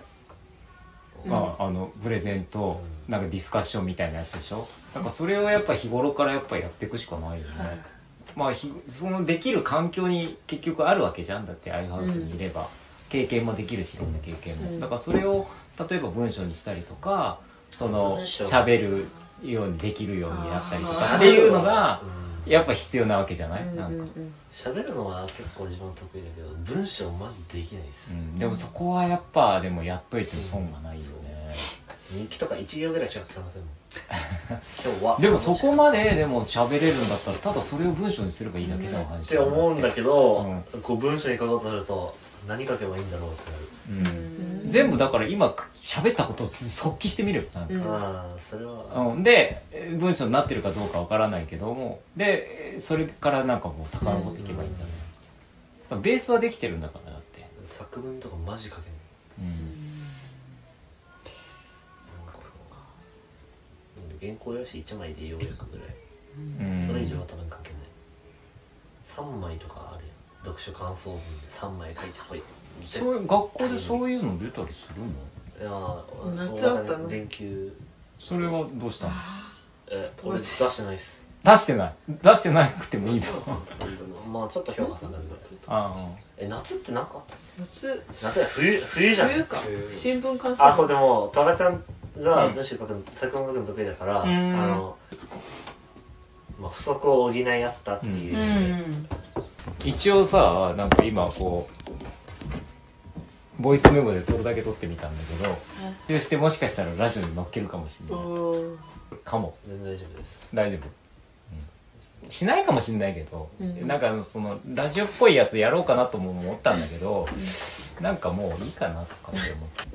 プレゼントなんかディスカッションみたいなやつでしょ。だからそれをやっぱ日頃からやっぱやっていくしかないよね、まあそのできる環境に結局あるわけじゃん。だってアイハウスにいれば、経験もできるしいろんな経験も、だからそれを例えば文章にしたりとか喋るようにできるようになったりとかっていうのがやっぱ必要なわけじゃない。なんか喋るのは結構自分得意だけど文章マジできないです、 でもそこはやっぱでもやっといても損がないよね、 日記とか1行ぐらいしか書けませんもん今日はでもそこまででも喋れるんだったらただそれを文章にすればいいだけの話って思うんだけど、こう文章に書こうとすると何書けばいいんだろうってなる、 全部だから今喋ったことを即記してみるなんか、 それは、 で文章になってるかどうかわからないけどもでそれからなんかもう遡っていけばいいんじゃない、ベースはできてるんだからだって作文とかマジ書けない、原稿用紙1枚でようやくぐらい、それ以上は多分書けない。3枚とかあるやん、読書感想文で3枚書いてこい。 そういう学校でそういうの出たりするの？いや夏あったの？ 連休。 それはどうしたの？ 俺出してないっす。 出してなくてもいいのまあちょっと評価下がる。夏って何かあった？夏は冬じゃん。 冬か。新聞関西。 そうでもトラちゃんが文章書くの作文書くの得意だから、不足を補い合ったっていう、 一応さなんか今こうボイスメモで撮るだけ撮ってみたんだけど、そしてもしかしたらラジオに載っけるかもしれないかも。 全然大丈夫です。 大丈夫、しないかもしれないけど、なんかそのラジオっぽいやつやろうかなとも思ったんだけど、なんかもういいかなとかって思って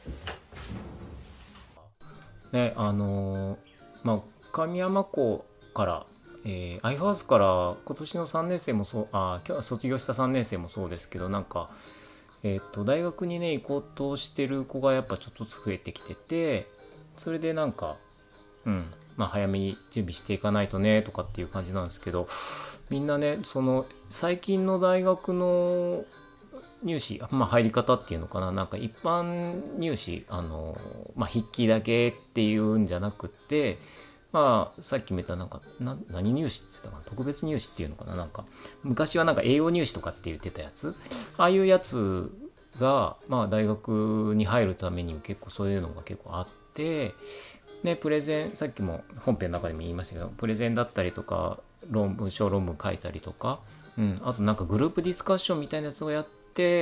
ね。神山校からアイハウスから今年の3年生もそう今日卒業した3年生もそうですけど、なんか大学にね行こうとしてる子がやっぱちょっとずつ増えてきてて、それでなんか早めに準備していかないとねとかっていう感じなんですけど、みんなねその最近の大学の入試入り方っていうのかな、なんか一般入試筆記だけっていうんじゃなくて、さっきも言ったなんか何入試って言ってたかな、特別入試っていうのかな、なんか昔はなんか栄養入試とかって言ってたやつ、ああいうやつが大学に入るために結構そういうのが結構あって、でプレゼン、さっきも本編の中でも言いましたけど、プレゼンだったりとか小論文書いたりとか、あとなんかグループディスカッションみたいなやつをやって、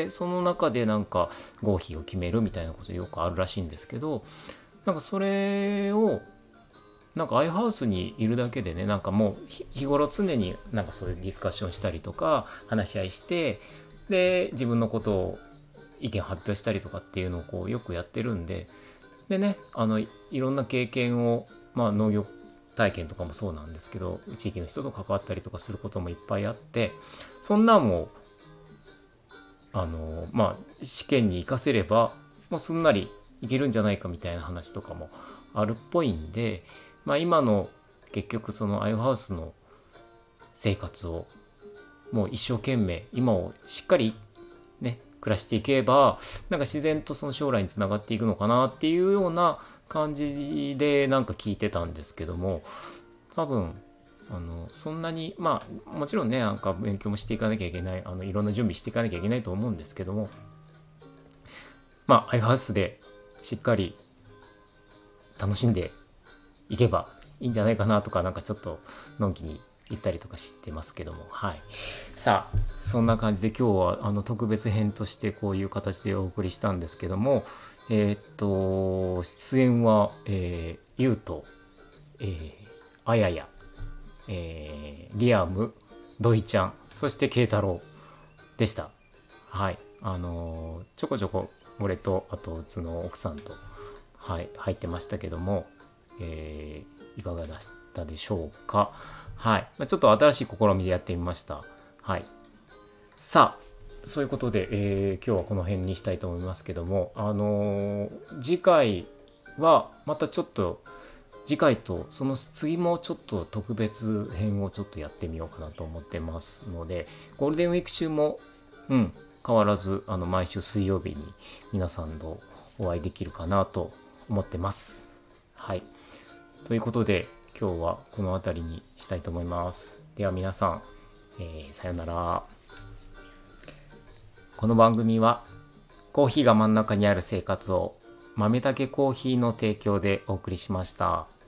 その中でなんか合否を決めるみたいなことよくあるらしいんですけど、なんかそれをなんかアイハウスにいるだけでね、なんかもう日頃常になんかそういうディスカッションしたりとか話し合いして、で自分のことを意見発表したりとかっていうのをこうよくやってるんで、でねいろんな経験を農業体験とかもそうなんですけど、地域の人と関わったりとかすることもいっぱいあって、そんなんも試験に生かせればすんなりいけるんじゃないかみたいな話とかもあるっぽいんで、今の結局そのアイハウスの生活をもう一生懸命今をしっかりね暮らしていけば、なんか自然とその将来につながっていくのかなっていうような感じでなんか聞いてたんですけども、多分そんなにまあもちろんねなんか勉強もしていかなきゃいけない、いろんな準備していかなきゃいけないと思うんですけども、まあアイハウスでしっかり楽しんでいけばいいんじゃないかなとか、なんかちょっとのんきに言ったりとかしてますけども、はい。さあそんな感じで今日は特別編としてこういう形でお送りしたんですけども、出演はゆうと、あやや、リアム、ドイちゃん、そしてケイタロウでした。はい。ちょこちょこ俺とあとうちの奥さんと、はい、入ってましたけども、いかがでしたでしょうか。はい。ちょっと新しい試みでやってみました。はい。さあ、そういうことで、今日はこの辺にしたいと思いますけども、次回はまたちょっと、次回とその次もちょっと特別編をちょっとやってみようかなと思ってますので、ゴールデンウィーク中も、変わらず毎週水曜日に皆さんとお会いできるかなと思ってます。はい。ということで今日はこの辺りにしたいと思います。では皆さん、さよなら。この番組はコーヒーが真ん中にある生活を豆だけコーヒーの提供でお送りしました。